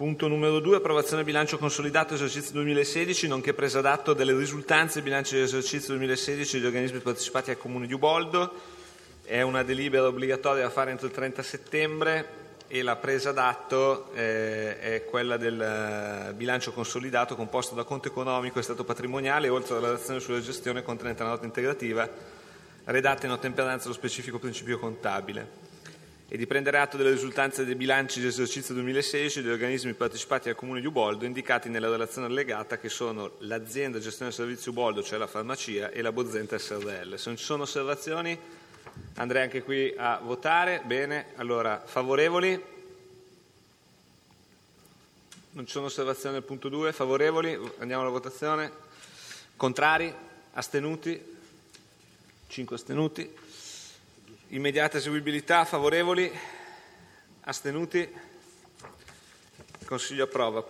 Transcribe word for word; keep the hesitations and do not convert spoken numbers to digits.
Punto numero due, approvazione bilancio consolidato esercizio duemilasedici, nonché presa d'atto delle risultanze del bilancio di esercizio duemilasedici degli organismi partecipati al Comune di Uboldo. È una delibera obbligatoria da fare entro il trenta settembre e la presa d'atto eh, è quella del bilancio consolidato composto da conto economico e stato patrimoniale, oltre alla relazione sulla gestione contenente la nota integrativa, redatta in ottemperanza allo specifico principio contabile. E di prendere atto delle risultanze dei bilanci di esercizio duemilasedici degli organismi partecipati al Comune di Uboldo, indicati nella relazione allegata, che sono l'azienda gestione del servizio Uboldo, cioè la farmacia, e la Bozzenta S R L. Se non ci sono osservazioni, andrei anche qui a votare. Bene, allora, favorevoli? Non ci sono osservazioni al punto due, favorevoli? Andiamo alla votazione. Contrari? Astenuti? cinque astenuti. Immediata eseguibilità, favorevoli? Astenuti? Il Consiglio approva.